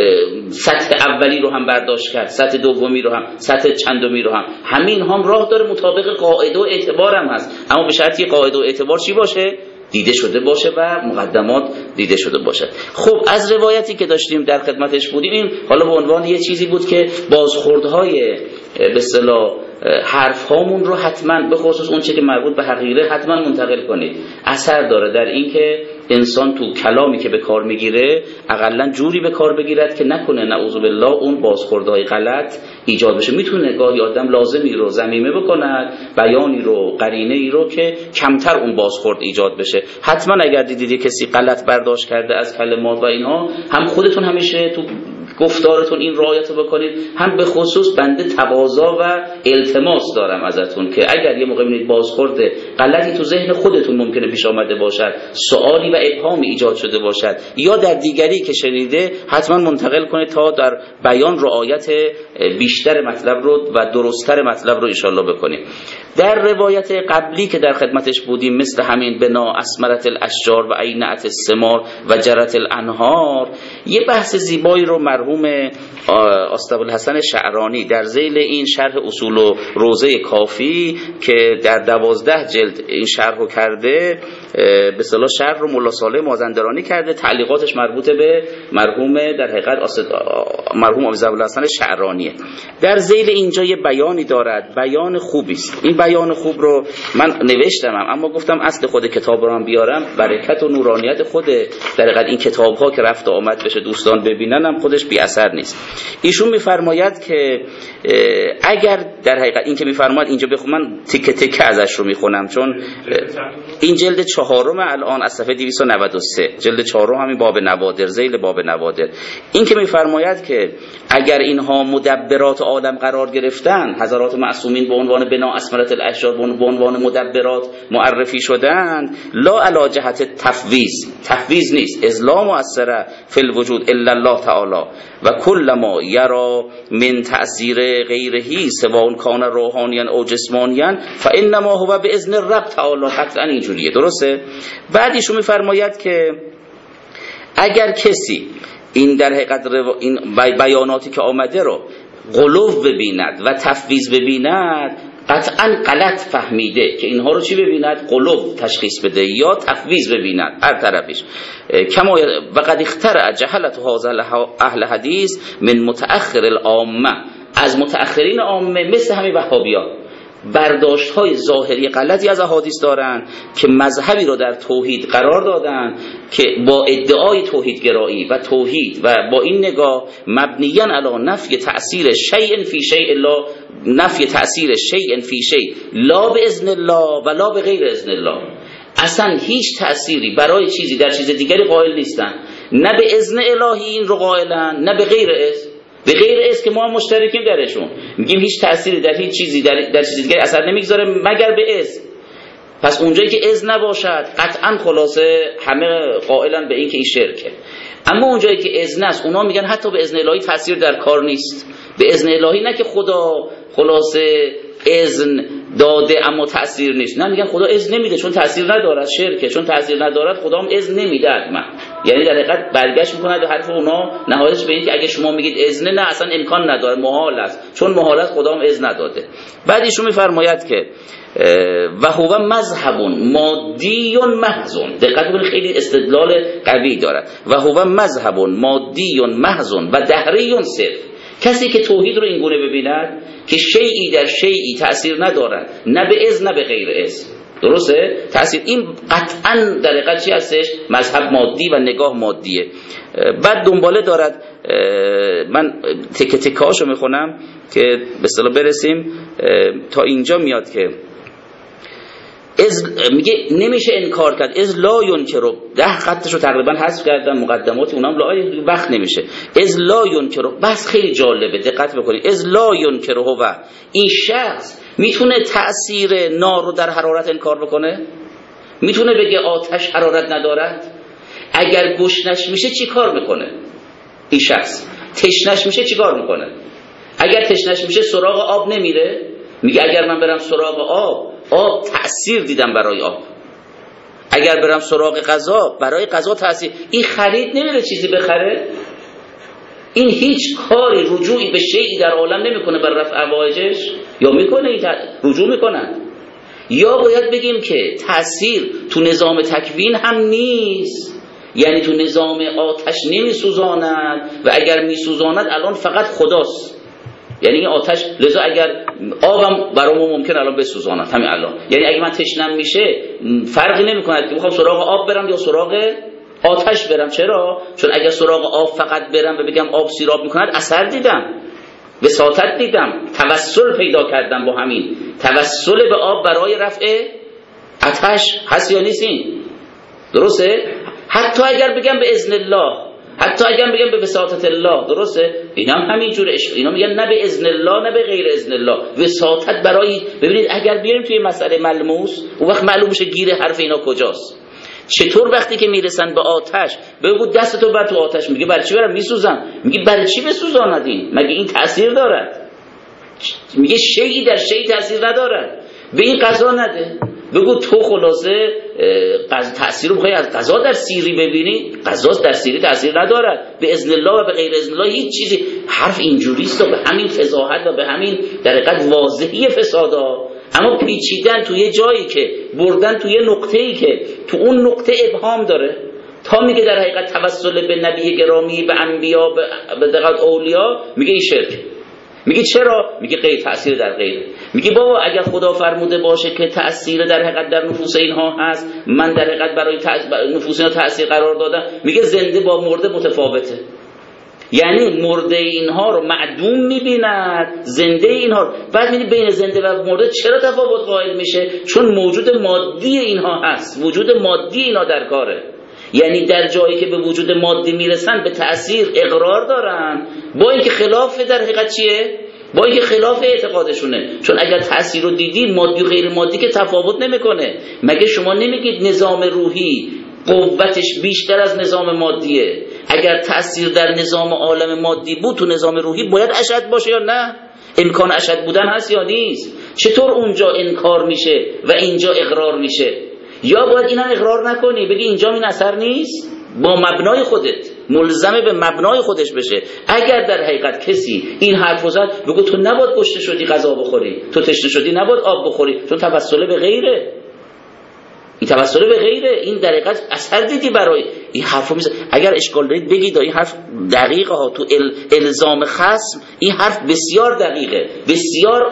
سطح اولی رو هم برداشت کرد، سطح دومی رو هم، سطح چندمی رو هم، همین هم راه داره مطابق قاعده و اعتبار هم هست، اما به شرطی قاعده و اعتبار چی باشه؟ دیده شده باشه و مقدمات دیده شده باشه. خب از روایتی که داشتیم در خدمتش بودیم، این حالا به عنوان یه چیزی بود که بازخوردهای به اصطلاح حرف هامون رو حتما به خصوص اون چه که مربوط به حقیقه حتما منتقل کنید. اثر داره در این که انسان تو کلامی که به کار میگیره اقلا جوری به کار بگیرد که نکنه نعوذ بالله اون بازخوردهای غلط ایجاد بشه. میتونه گاهی آدم لازمی رو ضمیمه بکند، بیانی رو، قرینه ای رو که کمتر اون بازخورد ایجاد بشه. حتما اگر دیدید کسی غلط برداشت کرده از کلمات و اینها، هم خودتون همیشه تو گفتارتون این رعایت رو بکنید، هم به خصوص بنده تقاضا و التماس دارم ازتون که اگر یه موقع ببینید بازخورد غلطی تو ذهن خودتون ممکنه پیش آمده باشد، سوالی و ابهامی ایجاد شده باشد یا در دیگری که شنیده، حتما منتقل کنید تا در بیان رعایت بیشتر مطلب رو و درستتر مطلب رو انشالله بکنیم. در روایت قبلی که در خدمتش بودیم مثل همین بنا اسمرت الاشجار و عینعت الثمار و جرت الانهار، یه بحث زیبایی رو مرحوم آستابالحسن شعرانی در ذیل این شرح اصول و روضه کافی که در دوازده جلد این شرح رو کرده، به اصطلاح شرح رو ملا صالح مازندرانی کرده، تعلیقاتش مربوط به مرحوم در حقیقت مرحوم آستابالحسن شعرانیه. در ذیل اینجا یه بیانی دارد، بیان خوبی است. این بیان خوب رو من نوشتم هم. اما گفتم اصل خود کتاب رو هم بیارم، برکت و نورانیت خود در حقیقت این کتاب ها که رفت و آمد بشه دوستان ببینن هم خودش بی اثر نیست. ایشون میفرماید که اگر در حقیقت این که میفرماید اینجا بخونم، من تیکه تیکه ازش رو میخونم چون این جلد چهارم الان از صفحه دویست و نود و سه، جلد چهارم همین باب نوادر، ذیل باب نوادر، این که میفرماید که اگر اینها مدبرات عالم قرار گرفتن، حضرات معصومین به عنوان بنا اسمرت الاشجار به عنوان مدبرات معرفی شدند، لا علی جهت تفویض، تفویض نیست، از لا مؤثر فی الوجود الا الله تعالی و کل ما یرا من تأثیر غیرهی سواء کان روحانیان او جسمانیان فانما هو باذن الرب تعالی. قطعا اینجوریه، درسته؟ بعد ایشون میفرماید که اگر کسی این در حقیقت این بیاناتی که آمده رو غلو ببیند و تفویض ببیند، قطعا غلط فهمیده که اینها رو چی ببیند؟ غلو تشخیص بده یا تفویض ببیند، هر طرفش. کما و قد اخترع جهلت هذا اهل حدیث من متأخر العامه، از متأخرین عامه مثل همین وهابیان برداشت های ظاهری غلطی از احادیث دارن که مذهبی رو در توحید قرار دادن که با ادعای توحید گرایی و توحید و با این نگاه مبنیاً علی نفی تأثیر شیء فی شیء لا نفی تأثیر شیء فی شیء لا باذن الله و لا بغیر اذن الله، اصلا هیچ تأثیری برای چیزی در چیز دیگری قائل نیستن، نه به اذن الهی این رو قائلن نه به غیر اذن، به غیر اذن که ما مشترکیم درشون، میگیم هیچ تأثیری در هیچ چیزی در, در چیز دیگری اثر نمیگذاره مگر به اذن. پس اونجایی که اذن نباشد قطعا خلاصه همه قائلن به این که این شرکه. اما اونجایی که اذن است اونا میگن حتی به اذن الهی تأثیر در کار نیست. به اذن الهی نه که خدا خلاصه اذن داده اما تأثیر نیست، نه میگن خدا اذن نمیده چون تأثیر ندارد، شرکه، چون تأثیر ندارد خدا هم اذن نمیده حتما. یعنی در حقیقت برگشت میکنه به حرف اونا، نهایتش به این که اگه شما میگید اذن، نه اصلا امکان نداره، محال است، چون محال است خدا هم اذن نداده. بعد ایشون میفرماید که و هو مذهب مادی محض، دقت کنید خیلی استدلال قوی دارد، و هو مذهب مادی محض و دهری صرف. کسی که توحید رو اینگونه ببیند که شیئی در شیئی تأثیر ندارد، نه به اذن نه به غیر اذن، درسته؟ تأثیر این قطعا در حقیقت چی هستش؟ مذهب مادی و نگاه مادیه. بعد دنباله دارد، من تکه تکه هاشو میخونم که به اصطلاح برسیم تا اینجا میاد که از میگه نمیشه انکار کرد، از لا ینکرو، ده خطشو تقریبا حذف کردم، مقدمات اونام لا وقت نمیشه، از لا ینکرو، بس خیلی جالبه دقت بکنید، از لا ینکرو و این شخص میتونه تأثیر نار رو در حرارت انکار بکنه؟ میتونه بگه آتش حرارت ندارد؟ اگر گشنش میشه چی کار میکنه این شخص؟ تشنش میشه چی کار میکنه؟ اگر تشنش میشه سراغ آب نمیره؟ میگه اگر من برم سراغ آب، آب تأثیر دیدم برای آب، اگر برم سراغ غذا، برای غذا تأثیر. این خرید نمیره چیزی بخره؟ این هیچ کاری رجوعی به شیئی در عالم نمیکنه بر رفع حوایجش؟ یا میکنه این رجوع میکنن؟ یا باید بگیم که تأثیر تو نظام تکوین هم نیست، یعنی تو نظام آتش نمیسوزاند و اگر میسوزاند الان فقط خداست. یعنی این آتش، لذا اگر آبم برامون ممکن الان بسوزاند همین الان، یعنی اگه من تشنم میشه فرقی نمیکنه که میخوام سراغ آب برم یا سراغ آتش برم. چرا؟ چون اگر سراغ آب فقط برم و بگم آب سیراب میکند اثر دیدم، وساطت دیدم، توسل پیدا کردم. با همین توسل به آب برای رفع آتش هست یا نیست؟ این درسته؟ حتی اگر بگم به اذن الله، حتی اگر بگم به وساطت الله، درسته؟ اینا هم همین جوره. اینا میگن نه به اذن الله نه به غیر اذن الله، وساطت برای. ببینید اگر بیاریم توی مسئله ملموس، اون وقت معلوم میشه گیر حرف اینا کجاست. چطور وقتی که میرسن به آتش بگو دستتو بر تو آتش، میگه برای چی برم میسوزم؟ میگه برای چی بسوزاندین؟ مگه این تأثیر دارد؟ میگه شیئی در شیئی تأثیر ندارد، به این قضا نده. بگو تو خلاصه تأثیر رو بخوای از قضا در سیری ببینی، قضا در سیری تأثیر ندارد، به اذن الله و به غیر اذن الله هیچ چیزی. حرف اینجوریست و به همین فضاحت و به همین در حقیقت واضحی فسادا. اما پیچیدن توی جایی که بردن توی نقطه‌ای که تو اون نقطه ابهام داره، تا میگه در حقیقت توسل به نبی گرامی، به انبیا، به دقیقت اولیا، میگه این شرک. میگه چرا؟ میگه غیر تأثیر در غیر. میگه بابا اگر خدا فرموده باشه که تأثیر در حقیقت در نفوس اینها هست، من در حقیقت برای نفوس اینها تأثیر قرار دادم. میگه زنده با مرده متفاوته، یعنی مرده اینها رو معدوم میبیند، زنده اینها رو. بعد میبینی بین زنده و مرده چرا تفاوت قائل میشه؟ چون موجود مادی اینها هست، وجود مادی اینا در کاره. یعنی در جایی که به وجود مادی میرسن به تأثیر اقرار دارن، با اینکه خلاف در حقیقت چیه؟ با اینکه خلاف اعتقادشونه. چون اگر تأثیر رو دیدی مادی و غیر مادی که تفاوت نمیکنه. مگه شما نمیگید نظام روحی قوتش بیشتر از نظام مادیه؟ اگر تأثیر در نظام عالم مادی بود تو نظام روحی باید اشد باشه یا نه؟ امکان اشد بودن هست یا نیست؟ چطور اونجا انکار میشه و اینجا اقرار میشه؟ یا باید اینا اقرار نکنی بگی اینجا این اثر نیست، با مبنای خودت ملزمه به مبنای خودش بشه. اگر در حقیقت کسی این حرفو زد بگو تو نباید گشته شدی غذا بخوری، تو تشنه شدی نباید آب بخوری، چون توسل به غیره. این توسل به غیره، این در حقیقت اثر دیدی برای این حرفو میزنه. اگر اشکال دارید بگید این حرف دقیقه ها تو ال... الزام خصم، این حرف بسیار دقیقه، بسیار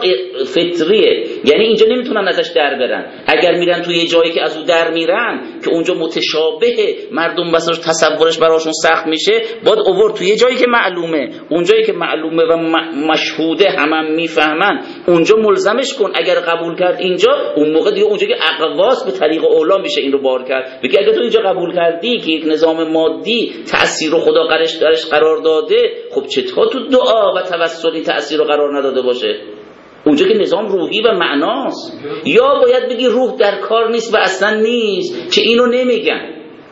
فطریه. یعنی اینجا نمیتونن ازش در برن. اگر میرن توی جایی که از او در میرن که اونجا متشابه مردم مثلا تصورش براشون سخت میشه، باید اوور توی جایی که معلومه، اونجایی که معلومه و مشهوده همه هم میفهمن، اونجا ملزمش کن. اگر قبول کرد اینجا، اون موقع دیگه اونجا که اقواس به طریق اولا میشه این رو بار کرد. بگی اگه تو اینجا قبول کردی که یک نظام مادی تأثیر رو خدا قرش درش قرار داده، خب چطور تو دعا و توسل این تأثیر رو قرار نداده باشه؟ اونجا که نظام روحی و معناست. یا باید بگی روح در کار نیست و اصلا نیست، که اینو نمیگن،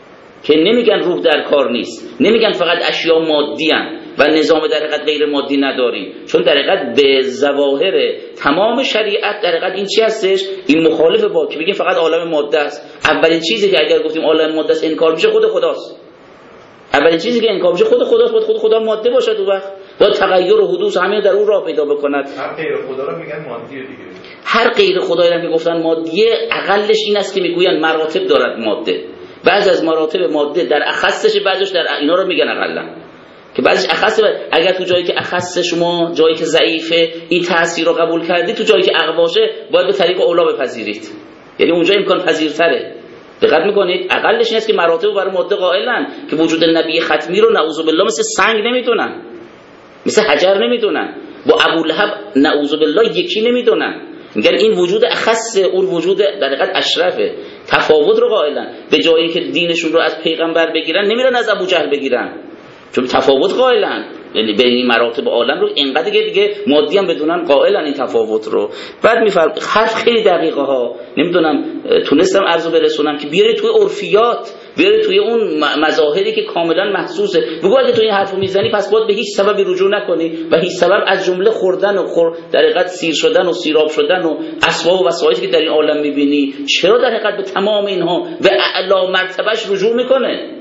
که نمیگن روح در کار نیست، نمیگن فقط اشیا مادی هن و نظام در حقیقت غیر مادی نداریم. چون در حقیقت به ظواهر تمام شریعت در حقیقت این چی هستش؟ این مخالف با که بگیم فقط عالم ماده است. اولین چیزی که اگر گفتیم عالم ماده است انکار میشه خود خداست. اولین چیزی که انکار میشه خود خداست، باید خود خدا ماده باشه. تو وقت باید تغییر و حدوث همه در اون راه پیدا بکند. هر غیر خدا رو میگن مادیه دیگه. هر غیر خدایی هم که گفتن مادیه، اقلش این است که میگوین مراتب دارد ماده. بعض از مراتب ماده در اخصش، بعضیش در اینا رو میگن اقلا، که بعضیش اخص. اگر تو جایی که اخص شما، جایی که ضعیفه، این تأثیر رو قبول کردید، تو جایی که اقواشه باید به طریق اولا بپذیرید. یعنی اونجا امکان پذیرتره. دقت میکنید؟ اقلش این است که مراتب برای ماده قائلن که وجود نبی ختمی رو نعوذ بالله مثل سنگ نمیدونن، مثل حجر نمیدونن، با ابولهب نعوذ بالله یکی نمیدونن. میگن این وجود اخص، اون وجود در حقیقت اشرفه. تفاوت رو قائلن. به جایی که دینشون رو از پیغمبر بگیرن، نمیرن از ابوجهل بگیرن، چون تفاوت قائلن. یعنی بین این مراتب عالم رو اینقدر که دیگه مادی هم بدونن قائلن این تفاوت رو. بعد میفرم حرف خیلی دقیقه ها، نمیدونم تونستم عرضو برسونم که بیاری توی عرفیات، بیاری توی اون مظاهری که کاملا محسوسه. بگو اگه تو این حرفو میزنی پس باید به هیچ سببی رجوع نکنی و هیچ سبب از جمله خوردن و خور در حقیقت سیر شدن و سیراب شدن و اسباب و وسایلی که در این عالم میبینی، چرا در حقیقت به تمام اینها و اعلی مرتبهش رجوع میکنه؟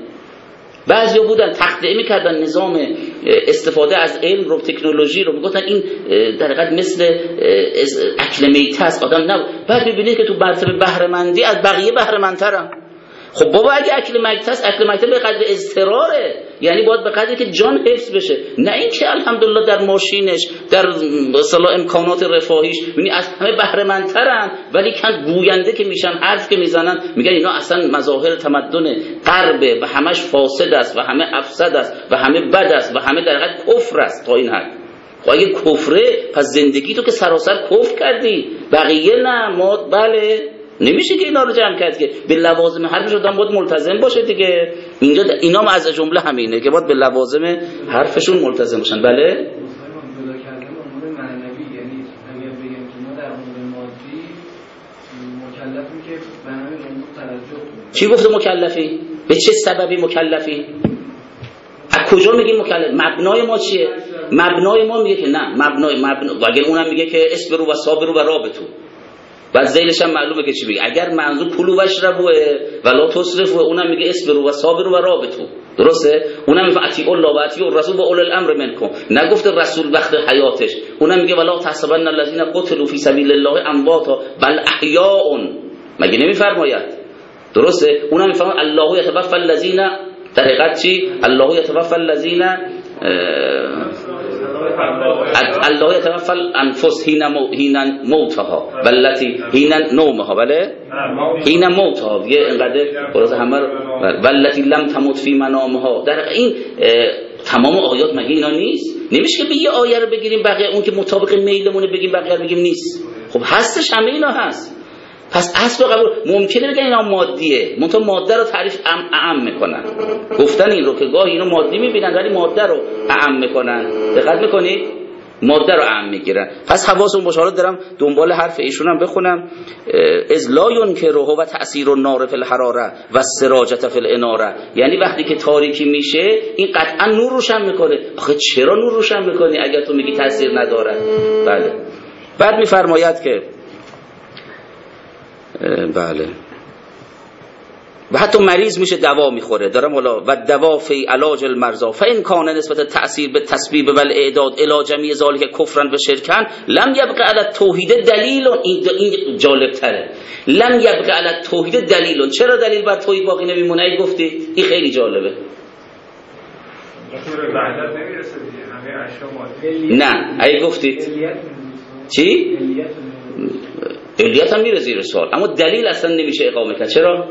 بعضیا بودن تخطئه میکردن نظام استفاده از علم رو، تکنولوژی رو، میگفتن این در حقیقت مثل اکل میته است، آدم نبود. بعد ببینید که تو مرتبه بهره مندی از بقیه بهره مندترن. خب بابا اگه اکل میت است، اکل میت به قدر اضطراره، یعنی باید به قدری که جان حفظ بشه، نه اینکه الحمدلله در ماشینش، در مثلا امکانات رفاهیش یعنی از همه بهره مندترن، ولی کن گوینده که میشن، حرف که میزنن میگن اینا اصلا مظاهر تمدن غربه و همش فاسد است و همه افسد است و همه بد است و همه در حقیقت کفر است. تا این حد خب اگه کفره پس زندگی تو که سراسر کفر کردی، بقیه نه. ما بله نمیشه که اینا رو جمع کرد که به لوازم حرفش آدم باید ملتزم باشه دیگه. اینجا اینا هم از جمله همینه که باید به لوازم حرفشون ملتزم باشن. بله چی گفته مکلفی؟ به چه سببی مکلفی؟ از کجا میگیم مکلف؟ مبنای ما چیه؟ مبنای ما میگه که نه، مبنای مبنا و اگر اونم میگه که اصبروا و صابروا و رابطوا، و ذیلش هم معلومه که چی میگه. اگر منظور کلوا و اشربوا و لا تسرفوا، اونم میگه اصبروا و صابروا و رابطوا. درسته؟ اونم میگه اطیعوا الله و اطیعوا الرسول و اولي الامر منکم. نگفته رسول وقت حیاتش. اونم میگه ولا تحسبن الذين قتلوا في سبيل الله امواتا بل احیاء. مگه نمیفرماید؟ درسته؟ اونم میفهمن الله یتوفى الذين، در حقیقت چی؟ الله یتوفى الذين، الله یتوفى الانفس حين موتها والتي حين نومها. بله حين موتها دیگه اینقدر خلاص همه والتي لم تمت في منامها. در این تمام آیات مگه اینا نیست؟ نمیشه که به یه آیه رو بگیریم بقیه اون که مطابق میلمونه بگیم بقیه رو بگیم نیست. خب هستش، همه اینا هست. پس اصل قبول ممکنه بگن اینا مادیه، منتها ماده رو تعریف اعم میکنن. گفتن این رو که گاهی اینو مادی میبینن ولی ماده رو اعم میکنن. دقت میکنید؟ ماده رو اعم میگیرن. پس حواستون باشه. حالا دارم دنبال حرف ایشون هم بخونم. از لا ینکره و تأثیر النار فی الحراره و السراجة فی الاناره. یعنی وقتی که تاریکی میشه این قطعا نور روشن میکنه. آخه چرا نور روشن میکنی اگر تو میگی تاثیر نداره؟ بله. بعد میفرماید که بله و حتی مریض میشه دوا میخوره. دارم حالا و دوا فی علاج المرضى فان کان نسبت تأثیر به تسبیب و الاعداد الی جمیع ذالک کفرا و شرکا لم یبقى علی التوحید دلیل. این جالب تره. لم یبقى علی التوحید دلیل. چرا دلیل بر توحید باقی نمیمونه؟ ای گفتی این خیلی جالبه. نه ای گفتید چی؟ علیت هم میره زیر سوال، اما دلیل اصلا نمیشه اقامه کرد. چرا؟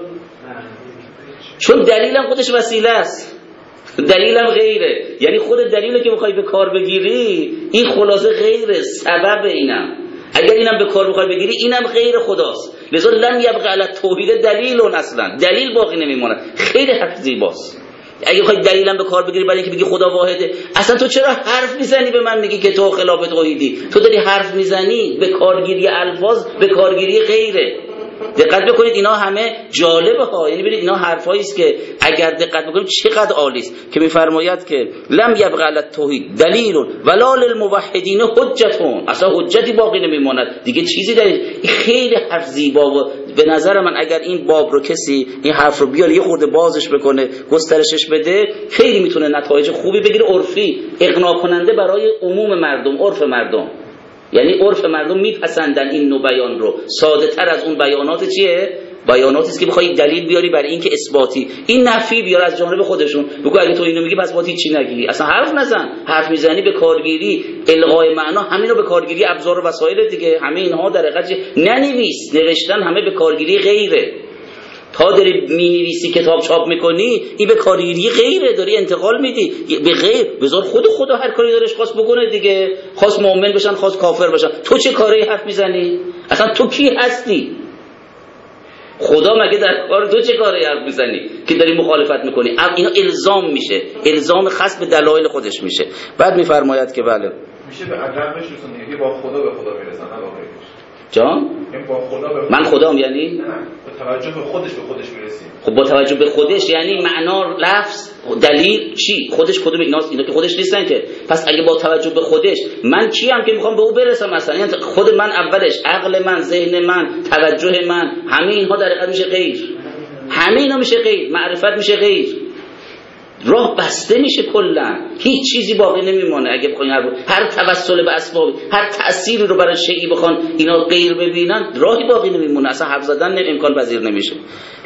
چون دلیل هم خودش وسیله است، دلیل هم غیره. یعنی خود دلیل که میخوای به کار بگیری این خلاصه غیره، سبب اینم. اگر اینم به کار بخوای بگیری اینم غیر خداست. لذا لم یبقى علی التوحید دلیل. اصلا دلیل باقی نمیمونه. خیلی حرف زیباست. اگه بخوای دلیلم به کار بگیری برای اینکه بگی خدا واحده، اصلا تو چرا حرف میزنی به من میگی که تو خلاف توحیدی؟ تو داری حرف میزنی به کارگیری الفاظ، به کارگیری غیره. دقت بکنید اینا همه جالبه ها. یعنی ببینید اینا حرفایی است که اگر دقت بکنید چقدر عالی است که میفرماید که لم یبقى علی التوحید دلیل ولا للموحدین حجتون. اصلا حجتی باقی نمیماند دیگه، چیزی دلیل. این خیلی حرف زیبا و به نظر من اگر این باب رو کسی این حرف رو بیاره یه خورده بازش بکنه، گسترشش بده، خیلی میتونه نتایج خوبی بگیره، عرفی، اقناع کننده برای عموم مردم، عرف مردم. یعنی عرف مردم میپسندن این نوع بیان رو. ساده تر از اون بیانات چیه؟ بیاناتی است که بخوای دلیل بیاری برای اینکه اثباتی، این نفی بیار از جانب خودشون. بگو اگه تو اینو میگی پس باید چی نگی، اصلا حرف نزن. حرف میزنی به کارگیری الغای معنا، همین رو به کارگیری ابزار و وسایل دیگه. همه اینها در حقیقت ننویس، نوشتن همه به کارگیری غیره. تا داری می‌نویسی کتاب چاپ میکنی این به کارگیری غیره، داری انتقال میدی به غیر. بذار خود خدا هر کاری دارش خواست بکنه دیگه، خواست مؤمن بشن خواست کافر بشن. تو چه کاری حرف میزنی؟ اصلا تو کی هستی؟ خدا مگه در کار تو چه کاری حرف میزنی که داری مخالفت میکنی؟ اینا الزام میشه، الزام خاص به دلایل خودش میشه. بعد میفرماید که بله میشه به عقلش رسونی، با خدا به خدا میرسن نه با غیرش. جان؟ با خدا به من خدام یعنی؟ نه با توجه به خودش به خودش میرسیم. خب با توجه به خودش یعنی معنا، لفظ، دلیل چی؟ خودش کدوم ایناست؟ اینا که خودش نیستن که. پس اگه با توجه به خودش من چی هم که میخوام به او برسم مثلا، یعنی خود من اولش، عقل من، ذهن من، توجه من، همه اینها در حقیقت میشه غیر. همه اینا میشه غیر، معرفت میشه غیر. راه بسته میشه کلا، هیچ چیزی باقی نمیمونه. اگه بخواین هر هر توسل به اسباب، هر تأثیری رو برای شیئی بخوان اینا غیر ببینن، راهی باقی نمیمونه. اصلا حرف زدن امکان پذیر نمیشه.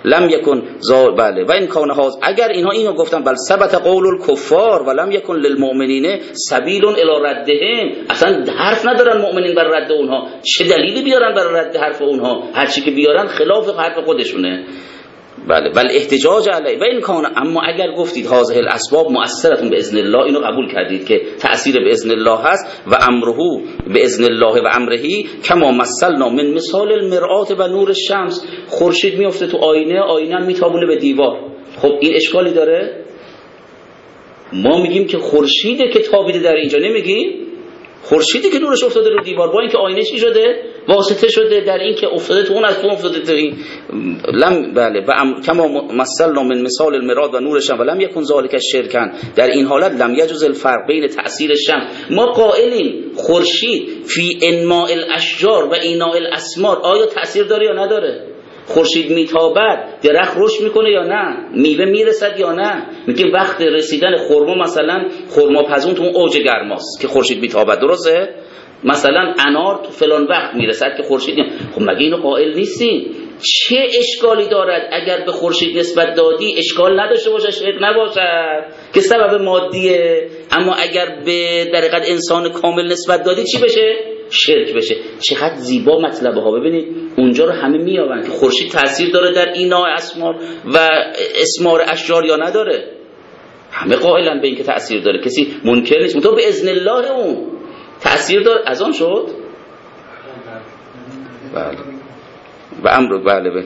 لم یکن زا بله و این کان هاز اگر اینها اینو گفتن بل ثبت قول الکفار و لم یکن للمؤمنین سبیل الی ردهم، اصلا حرف ندارن مؤمنین بر رد اونها، چه دلیلی بیارن بر رد حرف اونها؟ هر چی که بیارن خلاف حرف خودشونه. بله بل احتجاج علی و این کان، اما اگر گفتید هذه الاسباب مؤثرتون باذن الله، اینو قبول کردید که تأثیر باذن الله هست و امره باذن الله و امرهی کما مثلنا من مثال المرآت و نور الشمس، خورشید میفته تو آینه، آینه هم میتابونه به دیوار. خب این اشکالی داره؟ ما میگیم که خورشیده که تابیده در اینجا، نمیگیم خورشیدی که نورش افتاده رو دیوار، با اینکه آینه چی شده؟ واسطه شده در این که افتاده تو اون، از تو افتاده تو این. لم بله و کما مثلنا من مثال المراد و نورش و لم یکن ذالک شرکن، در این حالت لم یجوز الفرق بین تأثیر الشمس. ما قائلیم خورشید فی انماء الاشجار و ایناء الاسمار آیا تأثیر داره یا نداره؟ خورشید میتابد درخت رشد میکنه یا نه؟ میوه میرسد یا نه؟ میگه وقت رسیدن خرما، مثلا خرما پزون تو اون اوج گرماست که خورشید میتابد، درسته؟ مثلا انار تو فلان وقت میرسد که خورشید. خب مگه اینو قائل نیستی؟ چه اشکالی دارد اگر به خورشید نسبت دادی اشکال نداشته باشه، شرک نباشد که سبب مادیه، اما اگر به در حقیقت انسان کامل نسبت دادی چی بشه؟ شرک بشه. چقدر زیبا مطلبه ها، ببینید اونجا رو همه میابند که خورشید تاثیر داره در ایناء اسمار و اسمار اشجار یا نداره. همه قائلن به این که تاثیر داره، کسی منکر نیست، منتها به اذن الله اون تأثیر داره. از آن شد بله و امر بله به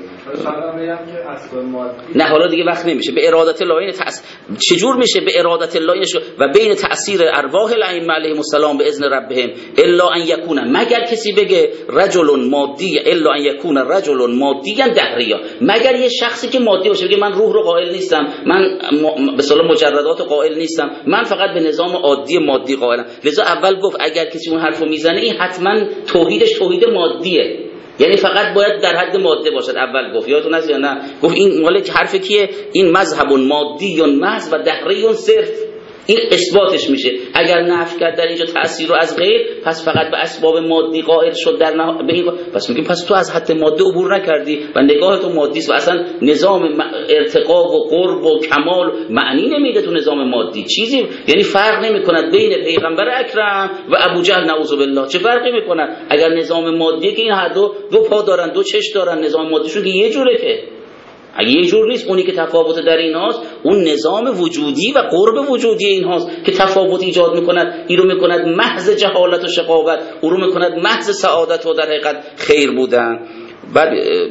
نه حالا دیگه وقت نمیشه. به ارادت الله این تأثیر چجور میشه؟ به ارادت الله و بین تأثیر ارواح الائمه علیهم السلام به اذن ربهم الا ان یکون، مگر کسی بگه رجل مادی، الا ان یکون رجل مادیا دهریا، مگر یه شخصی که مادی باشه بگه من روح رو قائل نیستم، من به اصطلاح مجردات قائل نیستم، من فقط به نظام عادی مادی قائلم. لذا اول گفت اگر کسی اون حرفو میزنه این حتما توحیدش توحید مادیه، یعنی فقط باید در حد ماده باشد. اول گفت یادتون هست یا نه؟ گفت این مال حرف کیه؟ این مذهب مادی محض و دهری صرف، این اثباتش میشه. اگر نفی کرد در اینجا تأثیر رو از غیر، پس فقط به اسباب مادی قائل شد در نه... به این... پس میگیم پس تو از حد ماده عبور نکردی و نگاه تو مادی است و اصلا نظام ارتقا و قرب و کمال معنی نمیده تو نظام مادی چیزی، یعنی فرق نمیکند بین پیغمبر اکرم و ابو جهل نعوذ بالله. چه فرقی میکند اگر نظام مادی که این هر دو دو پا دارن، دو چشم دارن، نظام مادیشون که یه جوره، که اگه یه جور نیست، اونی که تفاوت در این هاست اون نظام وجودی و قرب وجودی این هاست که تفاوت ایجاد میکند. این رو میکند محض جهالت و شقاوت، اون رو میکند محض سعادت و در حقیقت خیر بودن. بعد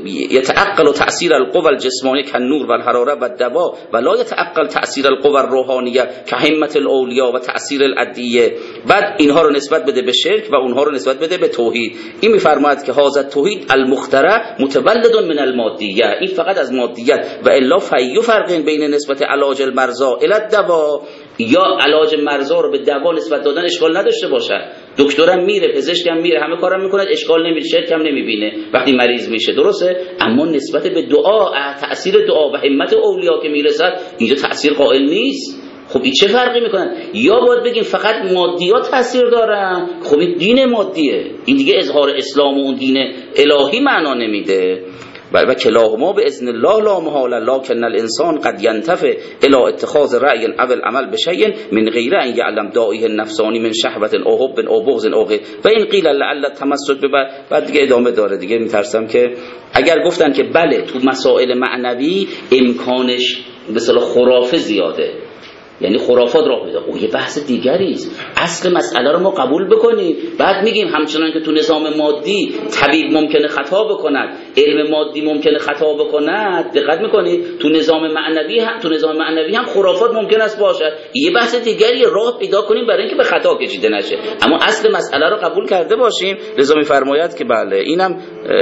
یتعقل تأثیر القوى الجسمانی كالنور والحراره والدواء ولا يتعقل تأثیر القوى الروحانیه كهمة الاولیاء و تأثیر الادیه. بعد اینها رو نسبت بده به شرک و اونها رو نسبت بده به توحید. این میفرماید که هذا التوحید المخترع متولد من المادیه، این فقط از مادیت و الا فی فرق بین نسبت علاج المرضى الی الدواء، یا علاج مرضا رو به دوا نسبت دادن اشکال نداشته باشه. دکترم میره، پزشکم میره، همه کارم میکنه، اشکال نمیره، شرک هم نمیبینه وقتی مریض میشه، درسته؟ اما نسبت به دعا، تأثیر دعا و همت اولیا که میرسد اینجا تأثیر قائل نیست. خب این چه فرقی میکنن؟ یا باید بگیم فقط مادیات تأثیر دارن، خب این دین مادیه، این دیگه اظهار اسلام و اون دین الهی معنا نمیده. و کلاهما باذن الله لا محاله لكن الانسان قد ينتفع الى اتخاذ راي او العمل بشيء من غير ان يعلم داعيه النفساني من شهوه او حب او بغض او غير و این قیل لعل التمسك به. بعد دیگه ادامه داره دیگه. میترسم که اگر گفتن که بله تو مسائل معنوی امکانش به اصطلاح خرافه زیاده، یعنی خرافات راه میده، او یه بحث دیگری است. اصل مسئله رو ما قبول بکنیم. بعد میگیم همچنان که تو نظام مادی طبیب ممکنه خطا بکند، علم مادی ممکنه خطا بکند، دقت میکنید تو نظام معنوی هم تو نظام معنوی هم خرافات ممکن است باشد. یه بحث دیگری راه پیدا کنیم برای اینکه به خطا کشیده نشه، اما اصل مسئله رو قبول کرده باشیم. لذا میفرماید که بله اینم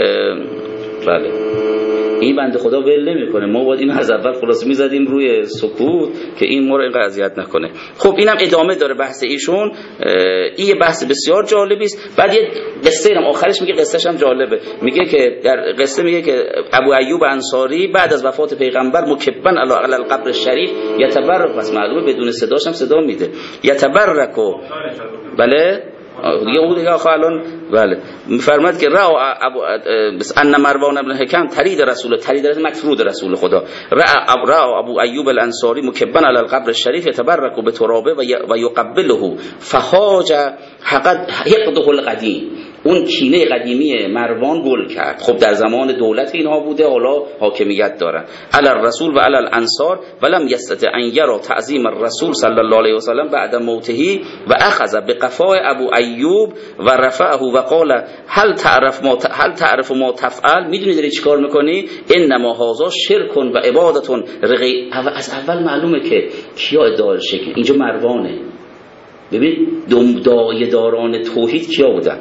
بله این بنده خدا ول نمیکنه، ما باید این از اول خلاص میزدیم روی سکوت که این ما رو اینقدر اذیت نکنه. خب اینم ادامه داره بحث ایشون. این یه بحث بسیار جالبی است. بعد یه قصه هم آخرش میگه، قصهش هم جالبه، میگه که در قصه میگه که ابو ایوب انصاری بعد از وفات پیغمبر مکبن علی القبر الشریف یتبرک، بس معلومه بدون صداش هم صدا میده، یتبرک. بله دیگه اون دیگه آخه الان بله میفرماد که را ابو ان مروان ابن حکم ترید رسول ترید مطرود رسول خدا را ابو ایوب الانصاری مکبن علی القبر الشریف يتبرك بترابه و یقبله فهاج حقد حقده القدیم. اون کینه قدیمی مروان گل کرد. خب در زمان دولت اینها بوده، حالا حاکمیت دارن. علی الرسول و علی الانصار ولم یستطع ان یرى تعظیم الرسول صلی الله علیه و سلم بعد موته و اخذ بقفای ابو ایوب و رفعه و قال هل تعرف ما هل تعرف ما تفعل، میدونی داری چیکار میکنی؟ انما هذا شرک و عبادت رغی. از اول معلومه که کیا ادعای شرک، اینجا مروانه. ببین دمدای داران توحید کیا بودن؟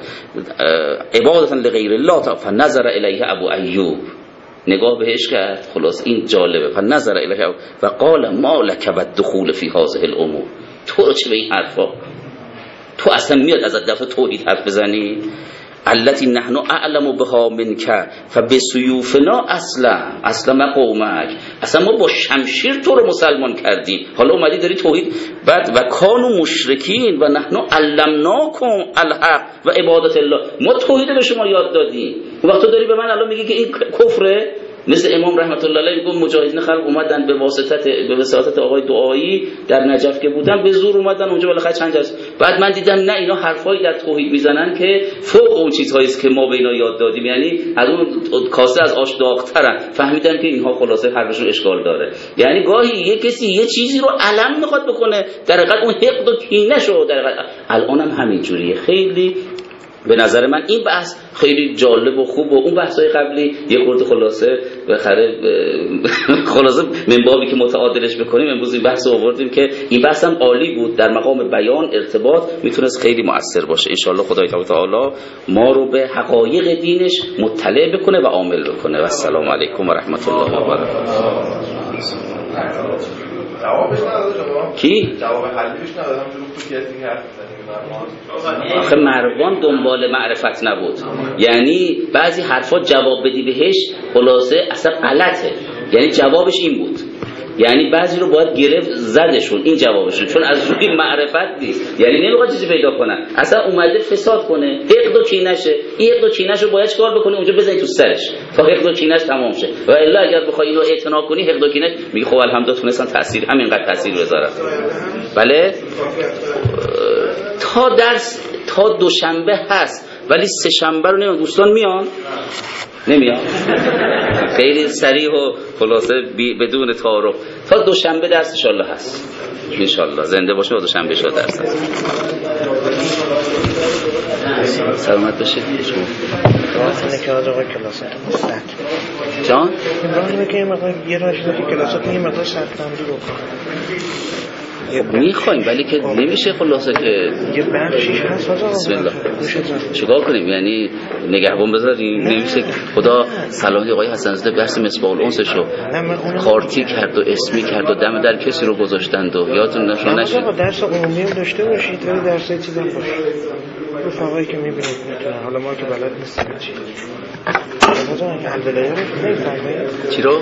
عبادتا لغیر الله. فنظر الیه ابو ایوب، نگاه بهش کرد. خلاص این جالبه. فنظر الیه و قال ما لک بالدخول فی هذه الامور. تو چه به این حرفا؟ تو اصلا میاد از دفعه توحید حرف بزنی؟ التي نحن اعلم بها منك فبسيوفنا اصلا اصلا قومک، اصلا ما با شمشیر تو رو مسلمان کردیم، حالا اومدی داری توحید. بعد و کانوا مشرکین و نحن علمناکم الحق و عبادت الله، ما توحید به شما یاد دادیم. وقت تو داری به من الان میگی که این کفره؟ مثل امام رحمت الله علیه میگه مجاهدین خلق اومدن به واسطت به وساطت آقای دعایی در نجف که بودن، به زور اومدن اونجا بالاخره چند جلسه بعد من دیدم نه اینا حرفایی در توحید میزنن که فوق اون چیزهایی است که ما به اینا یاد دادیم، یعنی از اون کاسه از آش داغ‌ترن. فهمیدم که اینها خلاصه حرفشون اشکال داره. یعنی گاهی یه کسی یه چیزی رو علم میخواد بکنه، در حقیقت اون حقد و کینه شو در حقیقت الانم همین جوریه. خیلی به نظر من این بحث خیلی جالب و خوب و اون بحث‌های قبلی یه خورده خلاصه بخره خلاصه من بابی که متعادلش بکنیم امروز این بحث رو آوردیم که این بحث هم عالی بود، در مقام بیان ارتباط میتونست خیلی مؤثر باشه. ان شاء الله خدای تعالی ما رو به حقایق دینش مطلع بکنه و عامل بکنه. و السلام علیکم و رحمت الله و برکاته. جوابش نداده شما؟ کی؟ جواب حلیفش نداده، همونجور تو کسی حرف زدن. آخه مروان دنبال معرفت نبود، یعنی بعضی حرفا جواب بدی بهش خلاصه اصلا غلطه، یعنی جوابش این بود، یعنی بعضی رو باید گرفت زدشون، این جوابشون، چون از روی معرفت نیست، یعنی نمیخواد چیزی پیدا کنن، اصلا اومده فساد کنه، حقد و کینشه. این حقد و کینش رو باید چیکار بکنه؟ اونجا بزنی تو سرش تا حقد و کینش تمام شه. و الا اگر بخوای اینو اعتنا کنی حقد و کینش، میگه خب الحمدلله تونستن تاثیر همینقدر تاثیر بذارن. بله تا درس تا دوشنبه هست، ولی سه شنبه رو نمیان. دوستان میان؟ نمیان؟ خیلی سریع و خلاصه بدون تعارف. تا دوشنبه درس ان هست. ان شاء الله زنده باشه و دوشنبه شو درس هست. سلامت باشید. شما واسه که آقا کلاسات مستقیم جان من میگم یه مقدار یه راش داری کلاسات یه مقدار سخت‌اندی بکن میخوایم، ولی که نمیشه خلاصه که یه بخشیش هست. بسم الله چیکار کنیم؟ یعنی نگهبان بذاریم؟ نمیشه. خدا صلاحی آقای حسن زاده درس مصباح الانسشو کارتی کرد و اسمی کرد و دم در کسی رو گذاشتند و یادتون نشون نشه. درس عمومی هم داشته باشید ولی درس چیزا باشه. رفقایی که میبینید میتونن، حالا ما که بلد نیستیم چی چی رو؟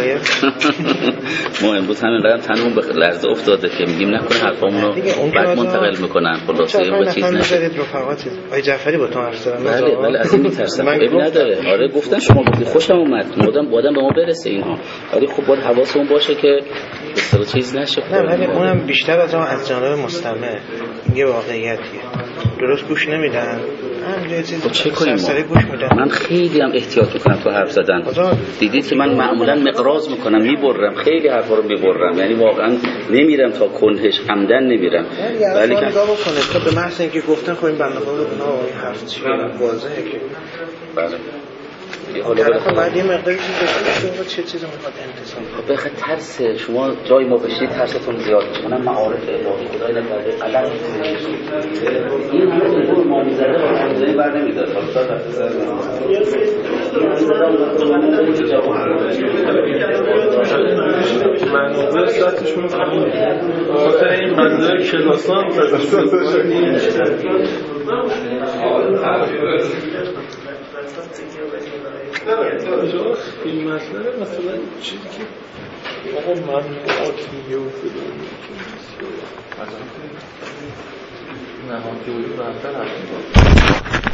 ما امروز همین قدم تنمون به لرزه افتاده که میگیم نکنه حرفامون رو بعد منتقل میکنن خلاصه با چیز نشه. آقای جعفری با تو حرف زدن. بله بله از این میترسم. عیب نداره. آره گفتن شما گفتی خوشم اومد. مودم بادم به ما برسه اینها. ولی خب باید حواسمون باشه که اصلا چیز نشه. نه ولی اونم بیشتر از اون از جانب مستمع یه واقعیتیه. درست گوش نمیدن. همینجوری چیز چه کنیم؟ گوش میدن. من خیلی هم احتیاط میکنم تو حرف زدن. دیدید که من معمولا مقراض میکنم، میبرم خیلی حرفا رو میبرم، یعنی واقعا نمیرم تا کنهش، عمدن نمیرم. ولی که نگاه بکنه تا به محض اینکه گفتن خب این بنده خدا گناه این حرف چیه واضحه که بله حالا بعد یه مقداری چیز داشته چه چیزی میخواد انتصاب کنه. بخاطر ترس شما جای ما بشید ترستون زیاد میشه. من معارف الهی خدای نکرده غلط این همه امور ما میذاره با همزایی بر نمیداد. منابع سطحشون همینه خاطر این منظر کلاسان این مسئله مثلا چیزی که آقا من آتیه و فلان نهان که وجود برتر هست